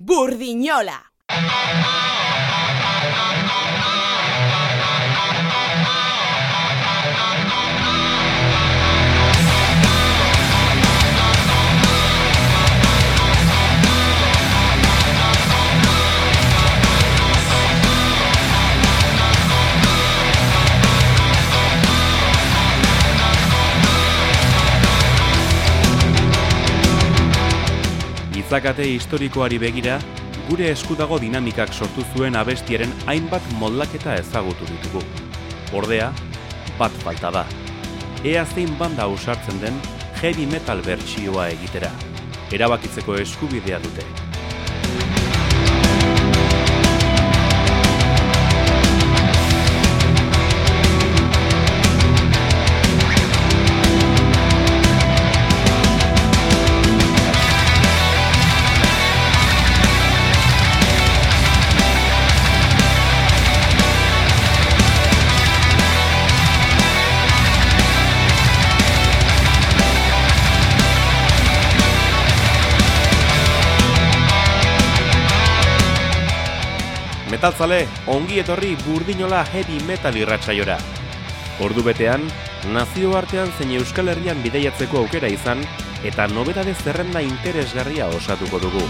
Burdinola. Izakate historikoari begira, gure esku dago dinamikak sortu zuen abestiaren hainbat moldaketa ezagutu ditugu. Ordea, bat falta da. Ea zein banda ausartzen den heavy metal bertsioa egitera. Erabakitzeko eskubidea dute. Metalzale, ongi etorri Burdinola heavy metal irratsaiora. Ordu betean, nazioartean zein Euskal Herrian bidaiatzeko aukera izan eta nobedade zerrenda interesgarria osatuko dugu.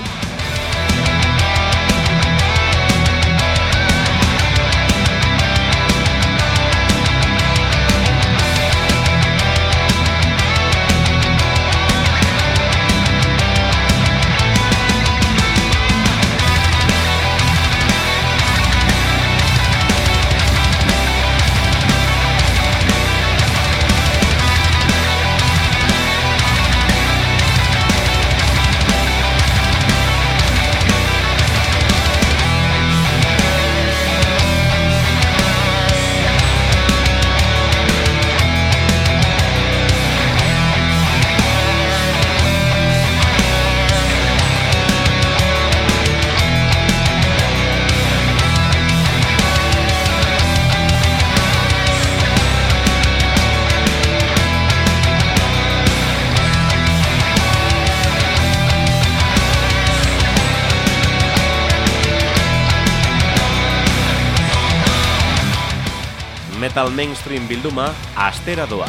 Metal mainstream bilduma astera doa.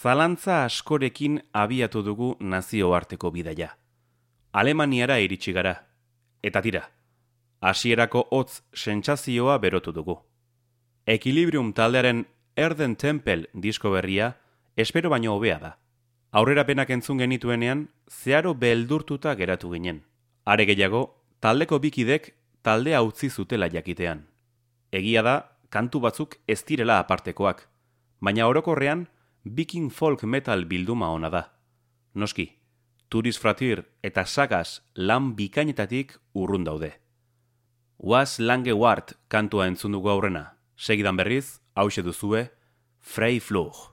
Zalantza askorekin abiatu dugu nazioarteko bidaia. Alemaniara iritsi gara. Eta tira, hasierako hotz sentsazioa berotu dugu. Equilibrium taldearen Erden Tempel disko berria espero baino hobea da. Aurrerapenak entzun genituenean, zeharo beldurtuta geratu ginen. Are gehiago, taldeko bikidek taldea utzi zutela jakitean. Egia da, kantu batzuk ez direla apartekoak, baina orokorrean Viking folk metal bilduma ona da. Noski, Turis Fratir eta Sagas lan bikainetatik urrun daude. Was lange wart kantua entzun dugu aurrena. Segidan berriz, hauxe duzue, Frei Flug.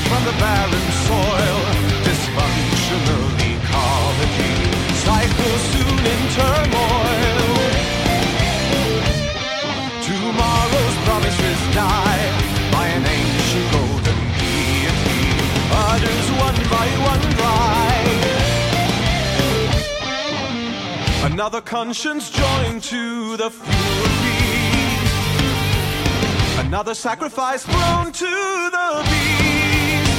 life on the barren soil, dysfunctional ecology, cycle soon in turmoil. Tomorrow's promises die by an ancient golden guillotine, others one by one dry. Another conscience joined to the fuel feast, another sacrifice thrown to the beast.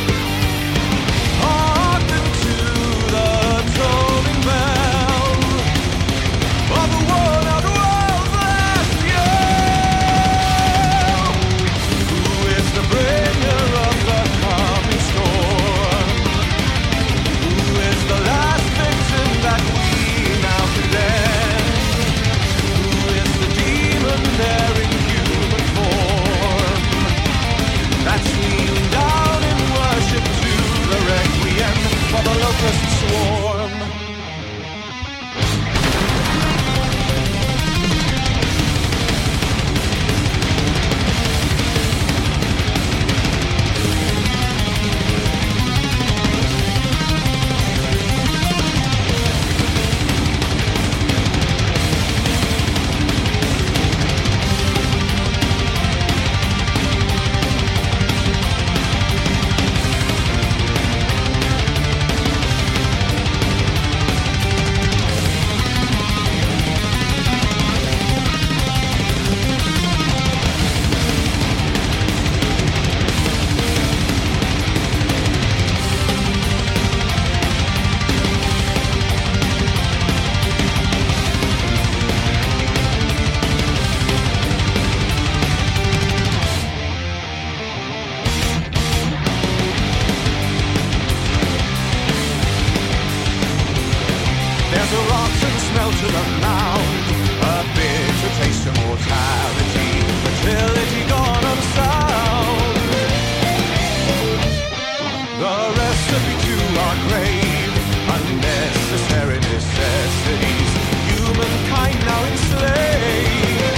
Hearken to the tolling bell of the worn-out world's last yell. Who is the bringer of the coming storm? Who is the last victim that we now condemn? Who is the demon there in human form that's kneeling down in worship to the requiem for the locust swarm? There's a rotten smell to the mound, a bitter taste of mortality, fertility gone unsound. The recipe to our grave, unnecessary necessities, humankind now enslaved.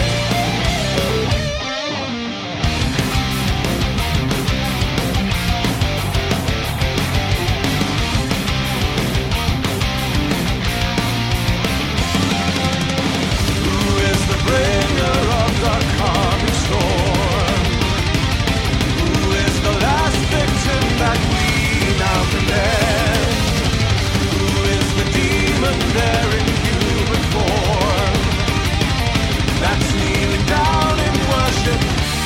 Bringer of the coming storm, who is the last victim that we now condemn? Who is the demon there in human form that's kneeling down in worship?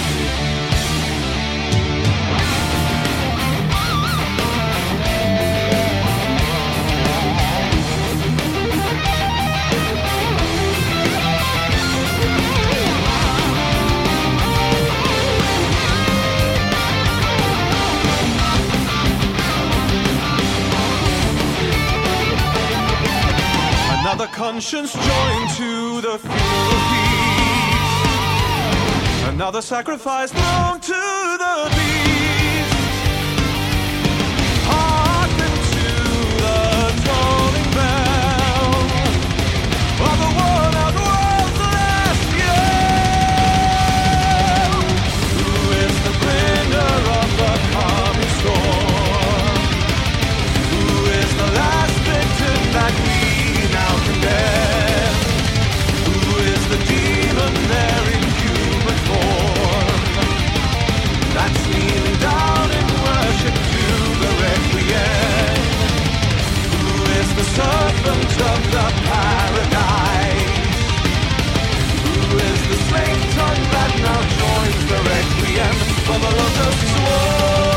Another conscience joined to the funeral feast, another sacrifice thrown to the beast. Hearken to the tolling bell of the worn-out world's last yell. Who is the bringer of the coming storm? Who is the last victim that we now condemn? Who is the demon there in human form that's kneeling down in worship to the requiem? Who is the serpent of the paradise? Who is the slave tongue that now joins the requiem for the locust swarm?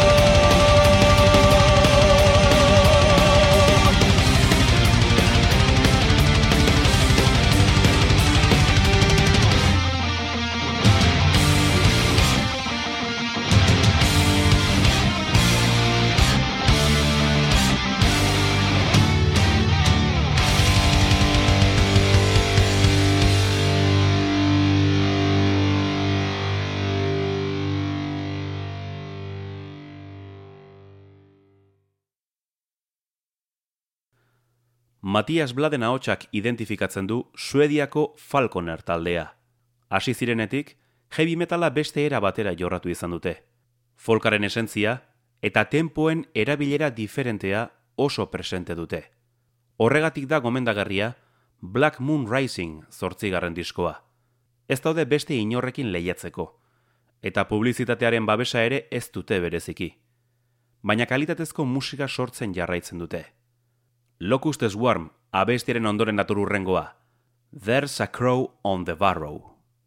Matias Bladen ahotsak identifikatzen du Suediako Falconer taldea. Hasi zirenetik, heavy metala beste era batera jorratu izan dute. Folkaren esentzia eta tempoen erabilera diferentea oso presente dute. Horregatik da gomendagarria Black Moon Rising 8. diskoa. Ez daude beste inorrekin lehiatzeko, eta publizitatearen babesa ere ez dute bereziki. Baina kalitatezko musika sortzen jarraitzen dute. Locust Swarm abestiaren ondoren dator hurrengoa. There's a Crow on the Barrow.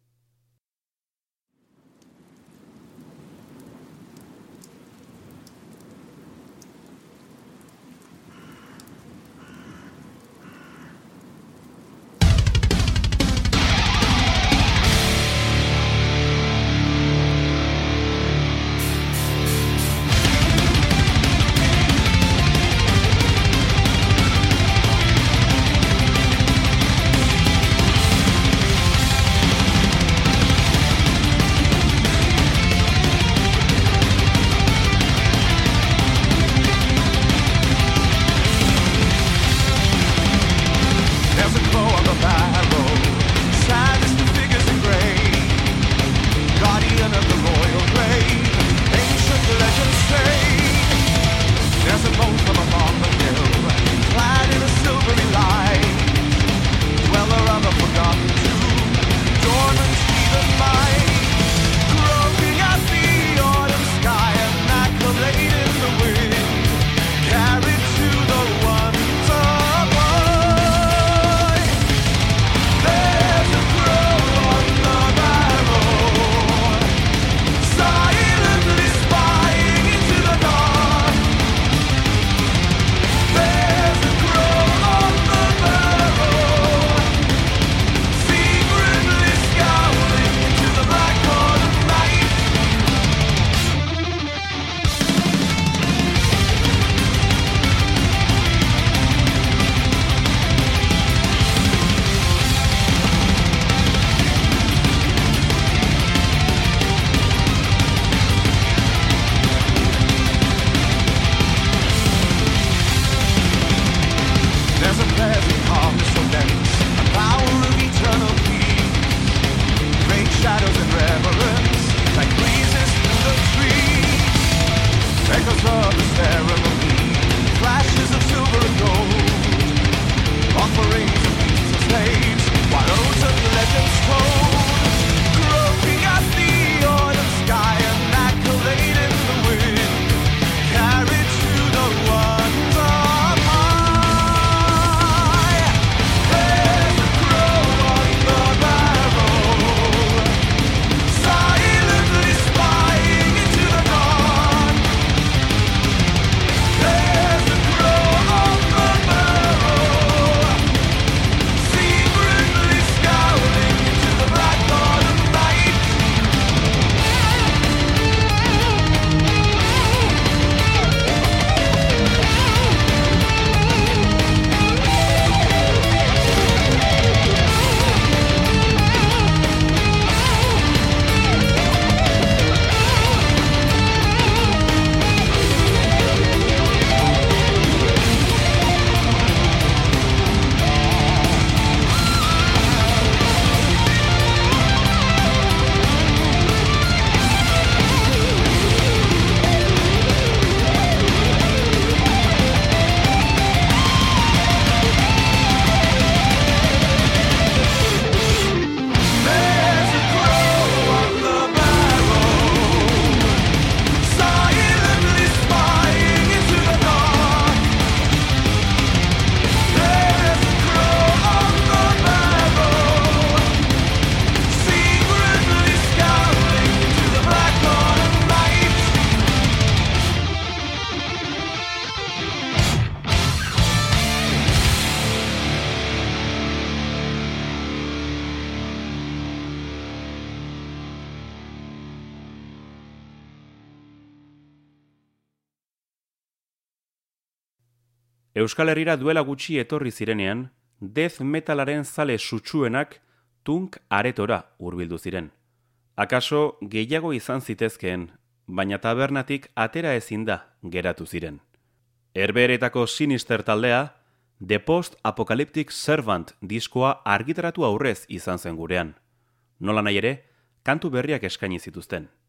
Euskal Herrira duela gutxi etorri zirenean, death metalaren zale sutsuenak Tunk aretora hurbildu ziren. Akaso gehiago izan zitezkeen, baina tabernatik atera ezin da geratu ziren. Herbeheretako Sinister taldea, The Post-Apocalyptic Servant diskoa argitaratu aurrez izan zen gurean. Nola nahi ere, kantu berriak eskaini zituzten.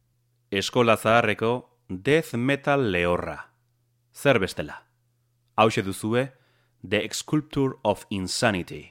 eskola zaharreko death metal lehorra. Zer bestela? Hauxe duzue, The Sculpture of Insanity.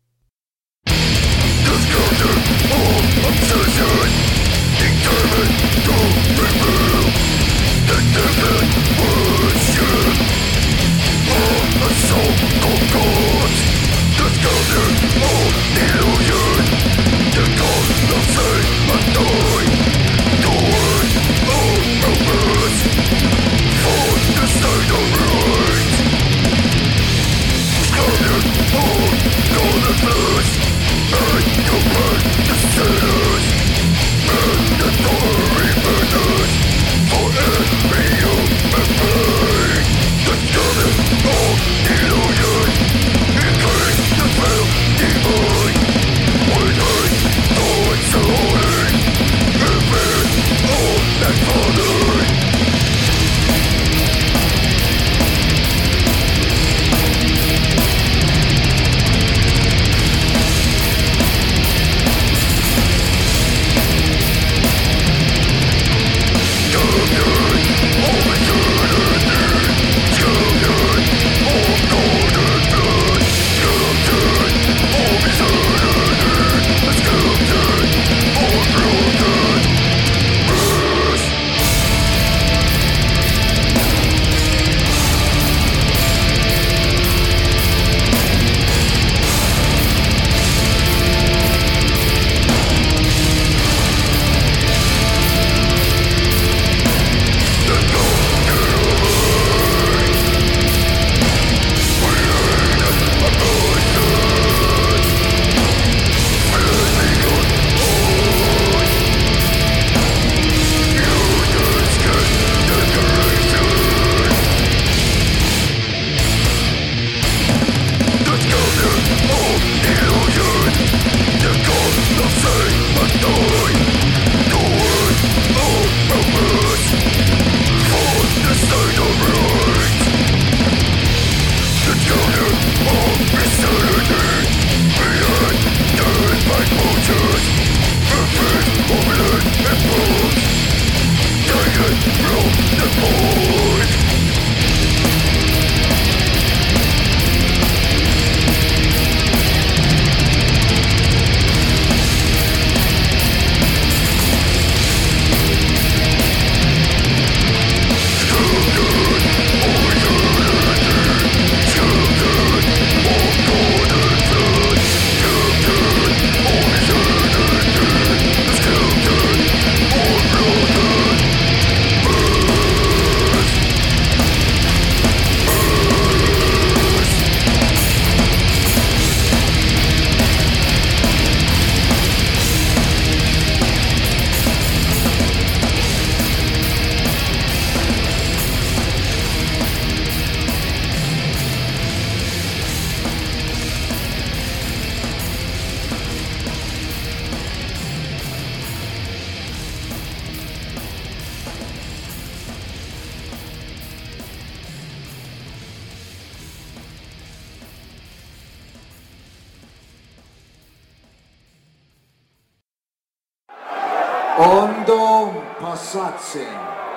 Ondo pasatzen.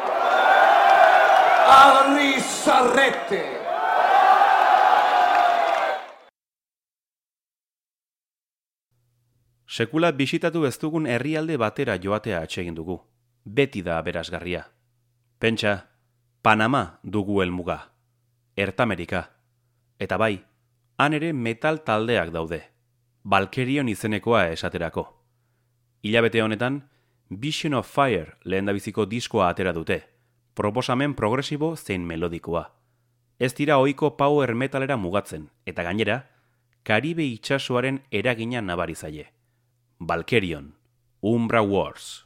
Arri zarrete. Sekula bisitatu ez dugun herrialde batera joatea atsegin dugu. Beti da aberasgarria. Pentsa, Panama dugu helmuga. Ertamerika. Eta bai, han ere metal taldeak daude. Valkerion izenekoa esaterako. Hilabete honetan, Vision of Fire lehendabiziko diskoa atera dute. Proposamen progresibo zein melodikoa. Ez dira ohiko power metalera mugatzen, eta gainera, Karibe itsasoaren eragina nabari zaie. Valkerion, Umbra Wars.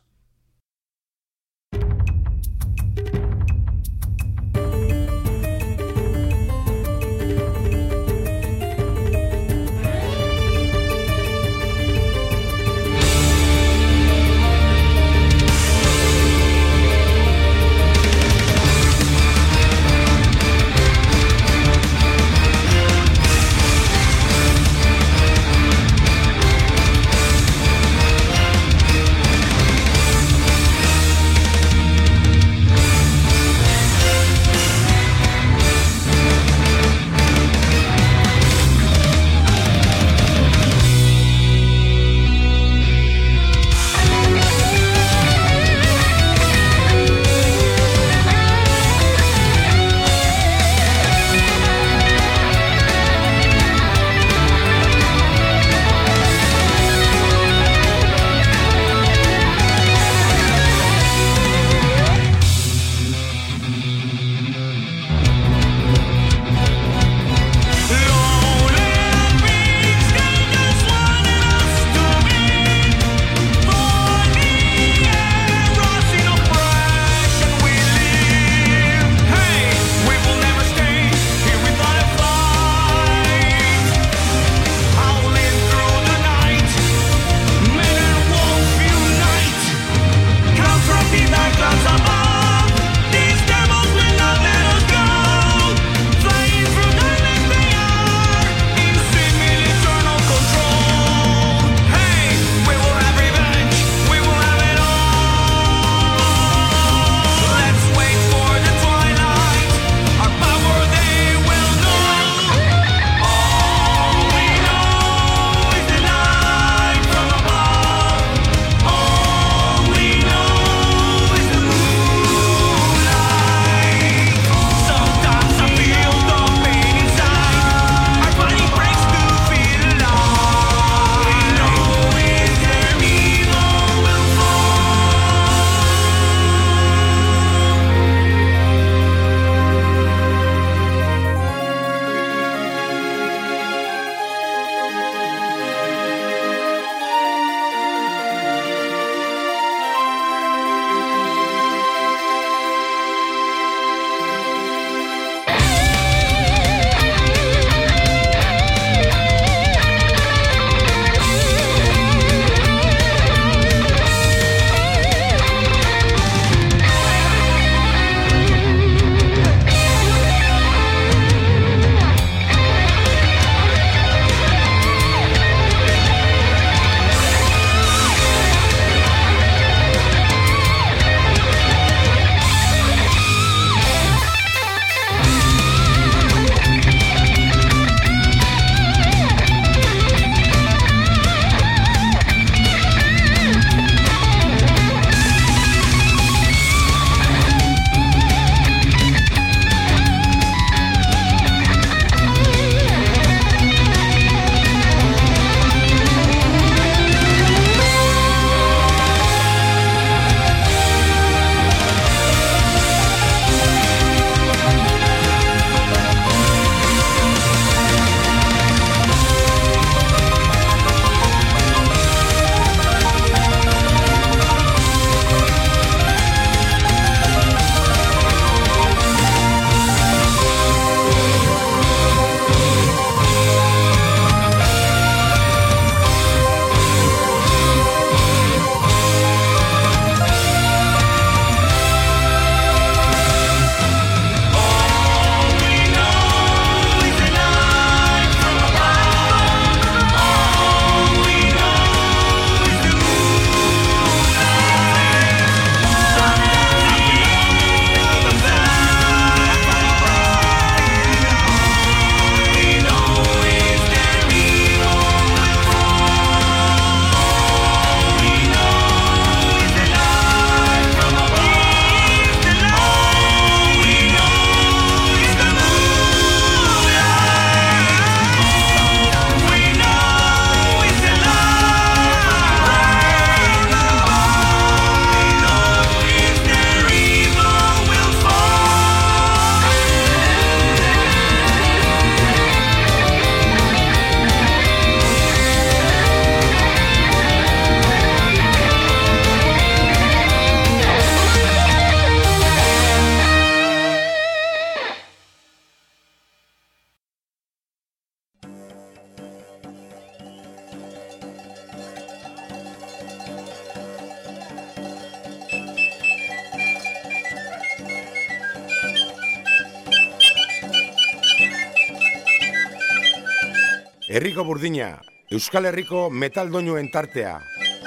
Herriko burdina, Euskal Herriko metal doinuen tartea.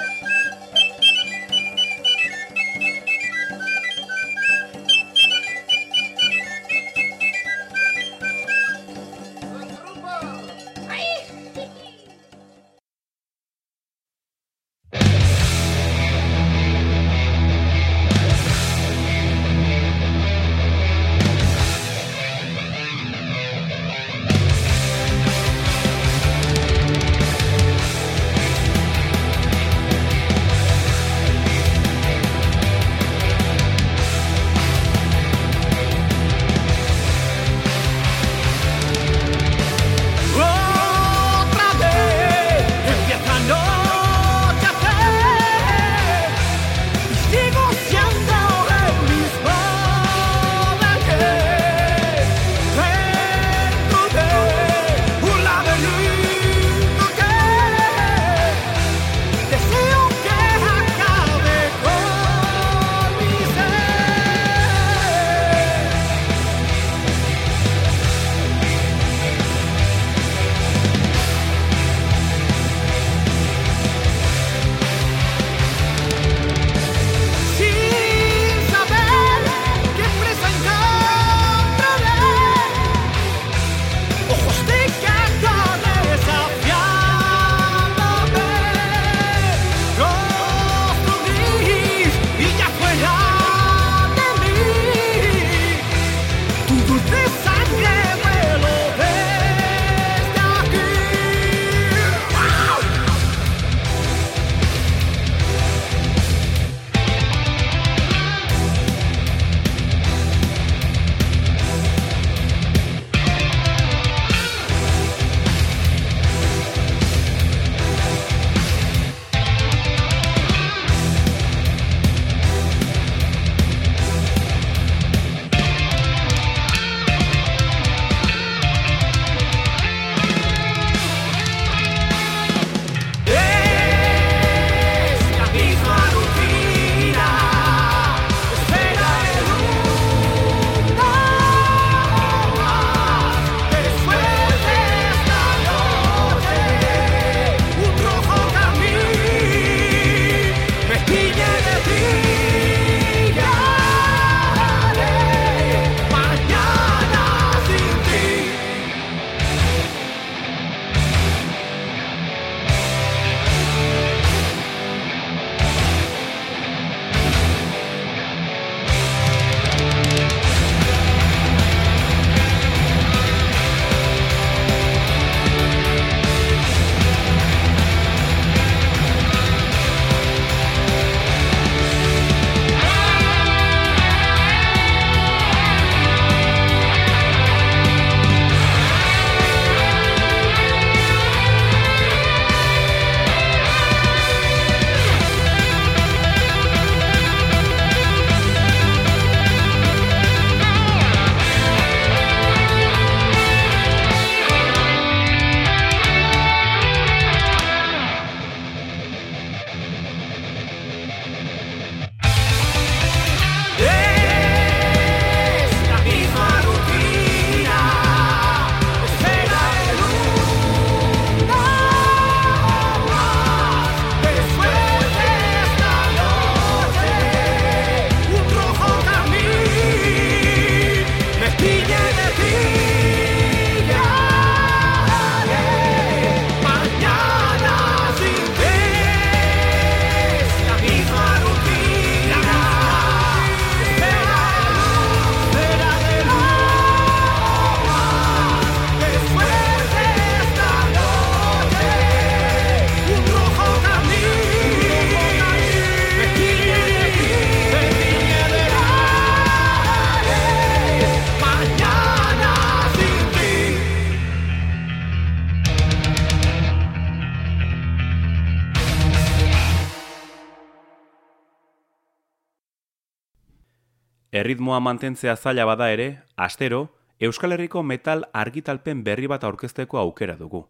Erritmoa mantentzea zaila bada ere, astero, Euskal Herriko metal argitalpen berri bat aurkezteko aukera dugu.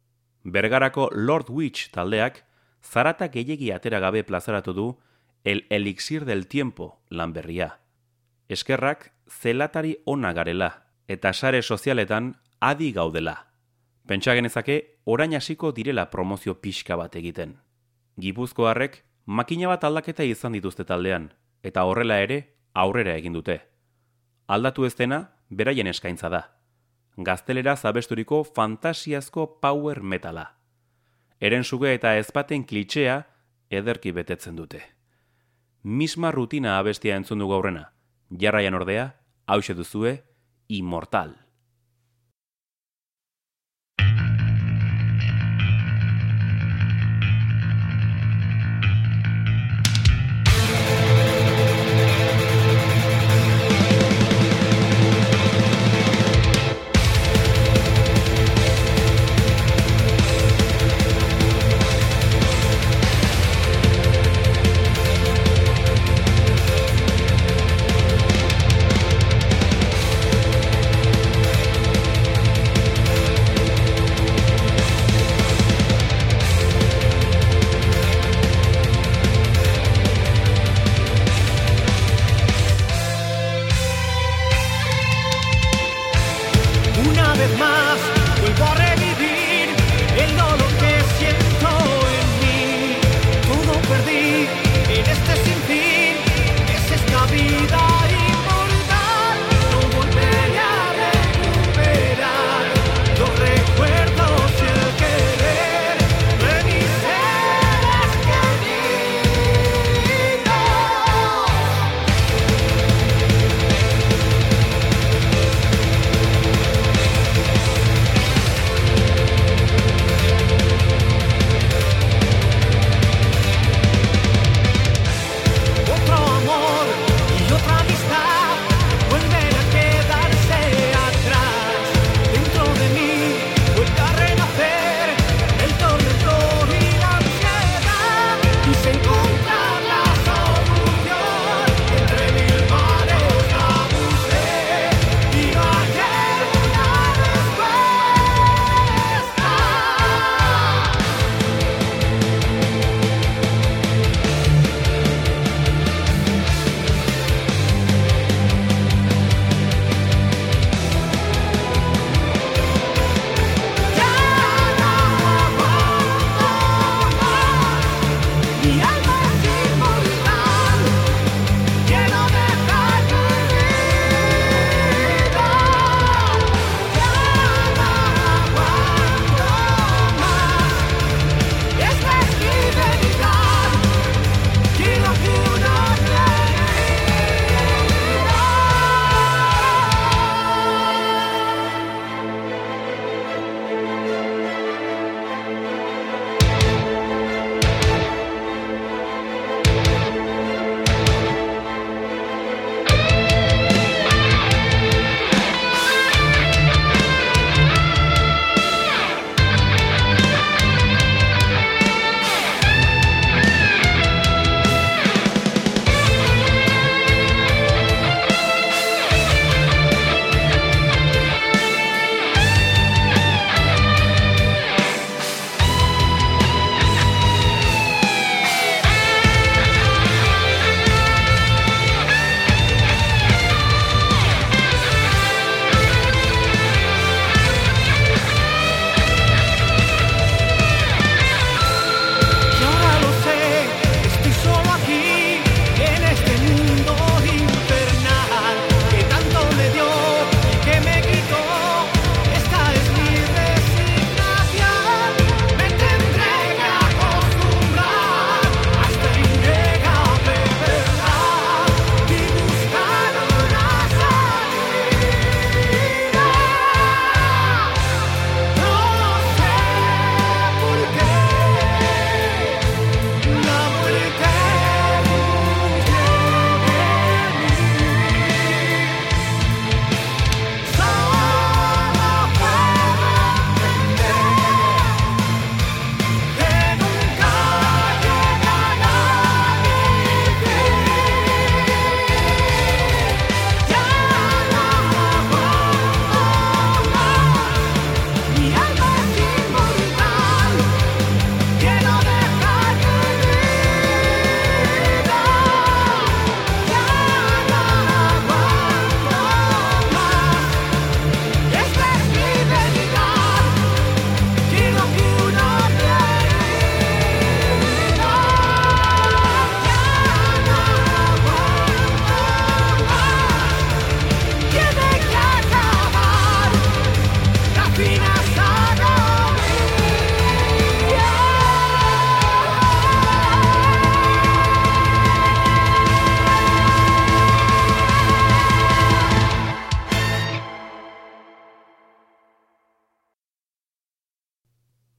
Bergarako Lord Witch taldeak, zarata gehiegi atera gabe plazaratu du El Elixir del Tiempo lan berria. Eskerrak zelatari ona garela, eta sare sozialetan adi gaudela. Pentsa genezake orain hasiko direla promozio pixka bat egiten. Gipuzkoarrek makina bat aldaketa izan dituzte taldean, eta horrela ere aurrera egin dute. Aldatu ez dena, beraien eskaintza da. Gazteleraz abesturiko fantasiazko power metala. Herensuge eta ezpaten klitxea ederki betetzen dute. Misma rutina abestia entzun dugu aurrena. Jarraian ordea, hauxe duzue, Immortal.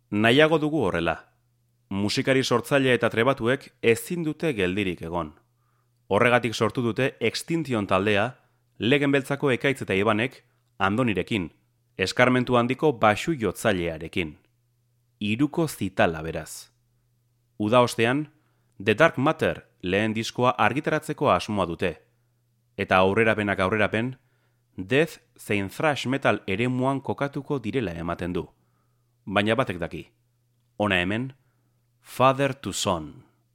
Nahiago dugu horrela. Musikari sortzaile eta trebatuek ezin dute geldirik egon. Horregatik sortu dute Extinction taldea, Legen Beltzako Ekaitz eta Ibanek, Andonirekin, eskarmentu handiko baxu jotzailearekin. Hiruko zitala beraz. Uda ostean, The Dark Matter lehen diskoa argitaratzeko asmoa dute. Eta aurrerapenak aurrerapen, death zein thrash metal eremuan kokatuko direla ematen du. Baina batek daki. Hona hemen, Father to Son.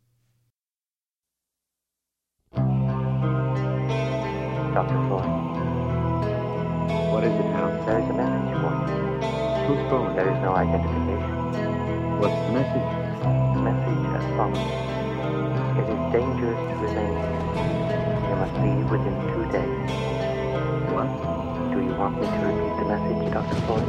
Dr. Floyd. What is it now? There is a message for you. Whose phone? There is no identification. What's the message? The message as follows. It is dangerous to remain here. You must leave within 2 days. What? Do you want me to repeat the message, Dr. Floyd?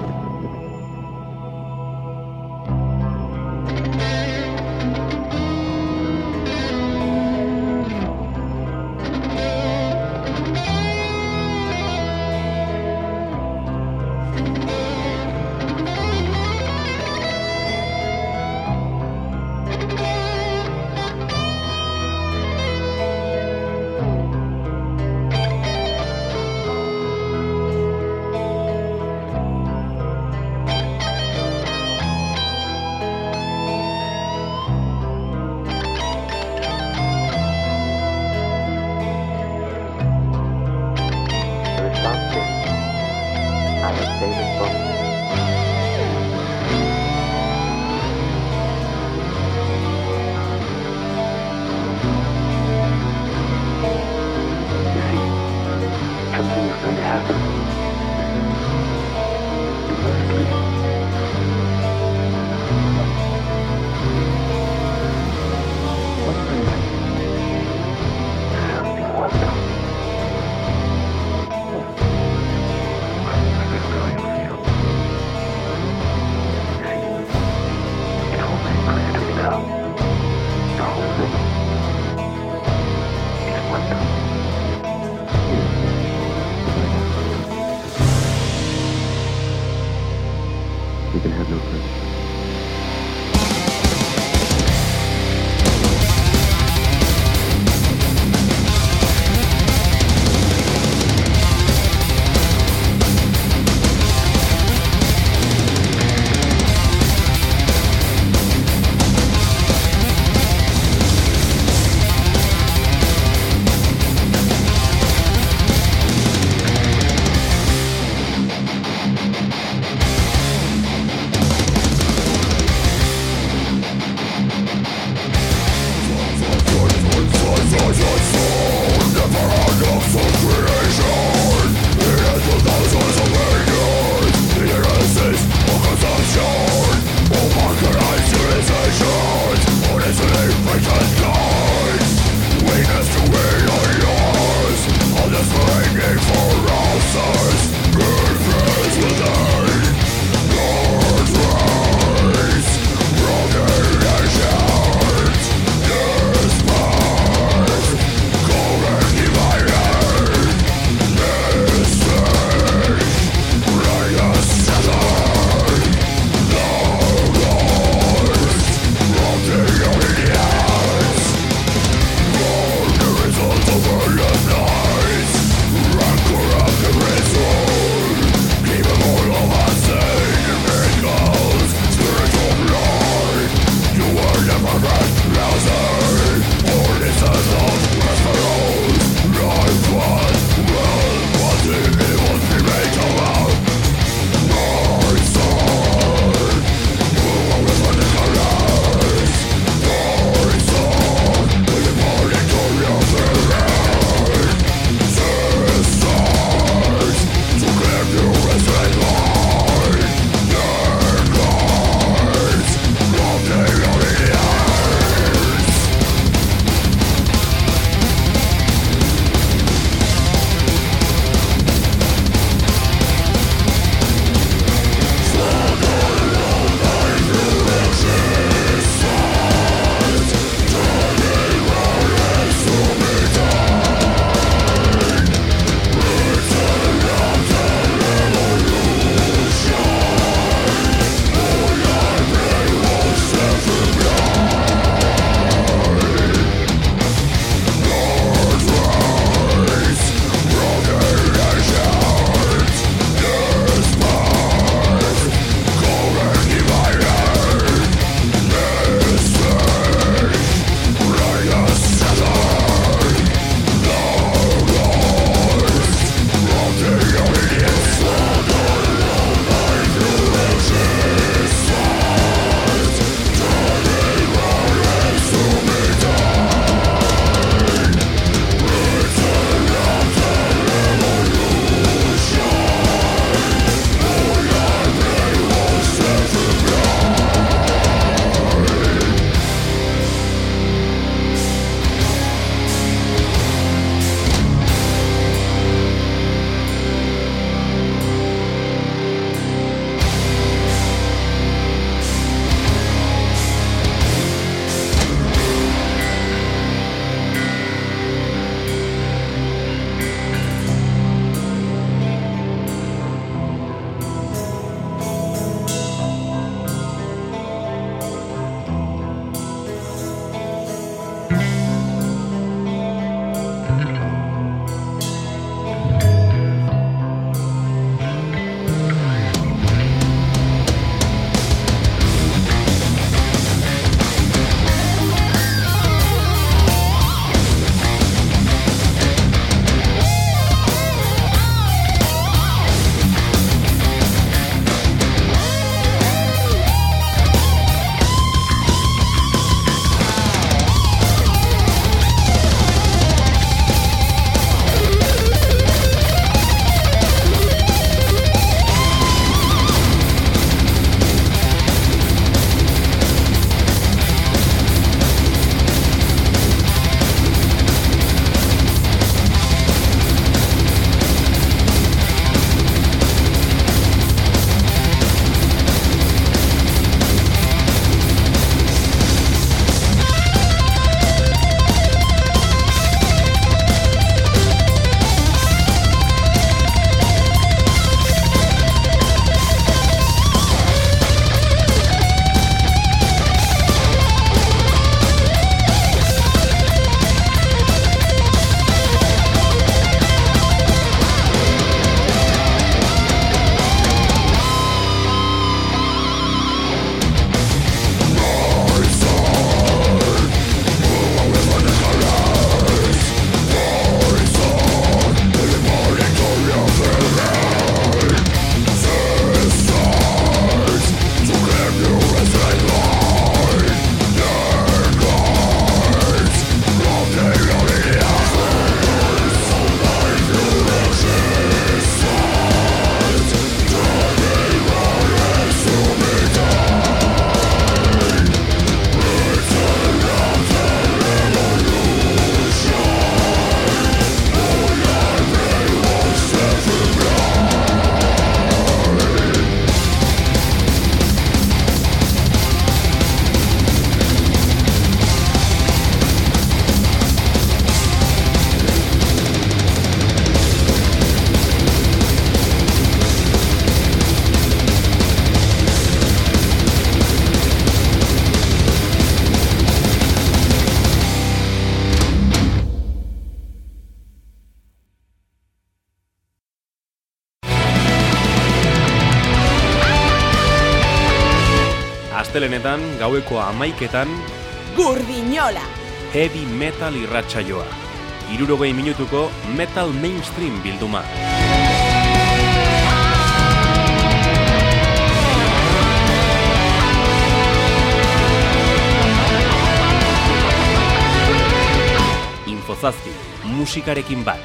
astelenetan, gaueko 11etan, Gurdinola! Heavy Metal irratsaioa. 60 minutuko Metal Mainstream bilduma. Infozazpi, musikarekin bat.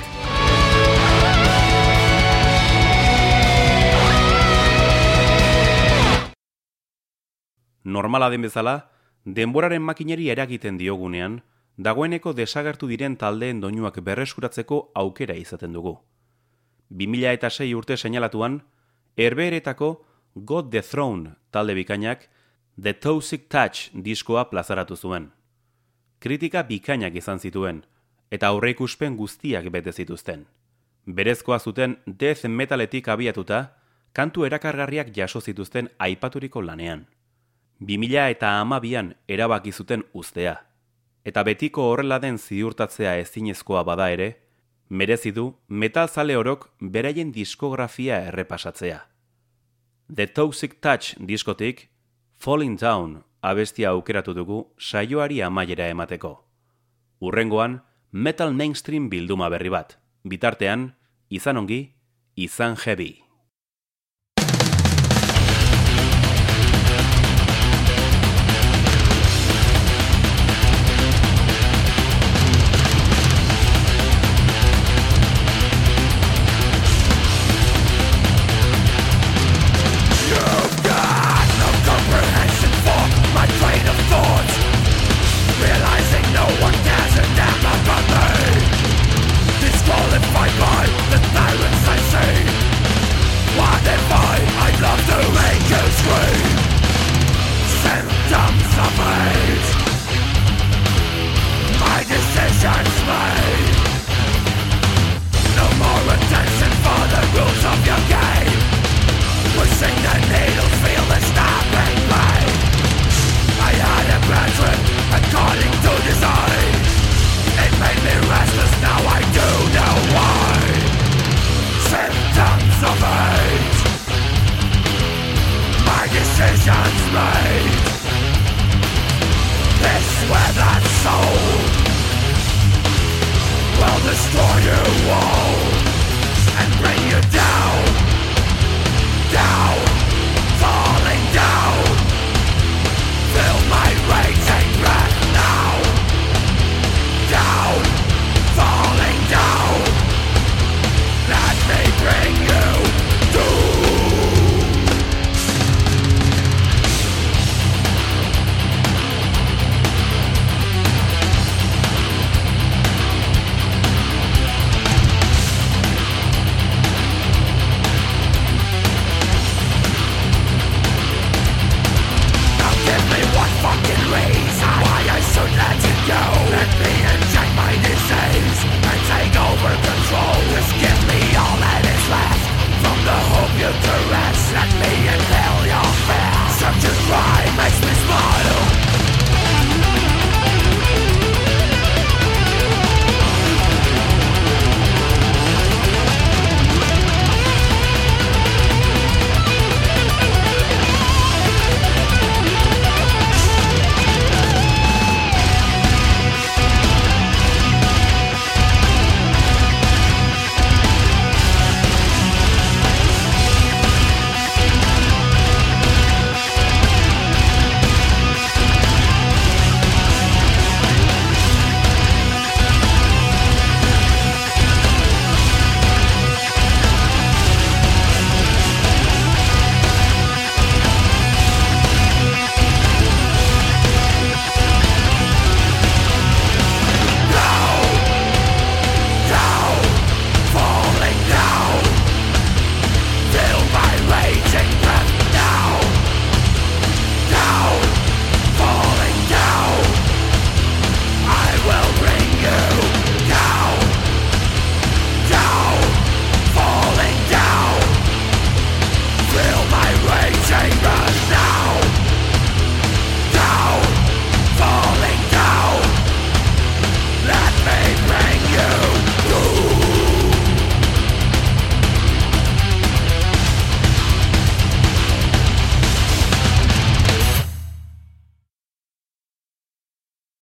Normala den bezala, denboraren makineri eragiten diogunean, dagoeneko desagertu diren taldeen doinuak berreskuratzeko aukera izaten dugu. 2006 urte seinalatuan, Herbeheretako God the Throne talde bikainak The Toxic Touch diskoa plazaratu zuen. Kritika bikainak izan zituen, eta aurreikuspen guztiak bete zituzten. Berezkoa zuten death metaletik abiatuta, kantu erakargarriak jaso zituzten aipaturiko lanean. 2012an erabaki zuten uztea, eta betiko horrela den ziurtatzea ezinezkoa bada ere, merezi du metalzale orok beraien diskografia errepasatzea. The Toxic Touch diskotik, Falling Down abestia aukeratu dugu saioari amaiera emateko. Hurrengoan, Metal Mainstream bilduma berri bat. Bitartean, izan ongi, izan heavy. Disqualified by the tyrants I see. What if I'd love to make you scream? Symptoms of hate. My decision's made. No more attention for the rules of your game. Pushing the needles, feel the stopping pain. I had a graduate according to design. It made me restless, now I do know why. Symptoms of hate. My decision's made. This with that soul will destroy you all.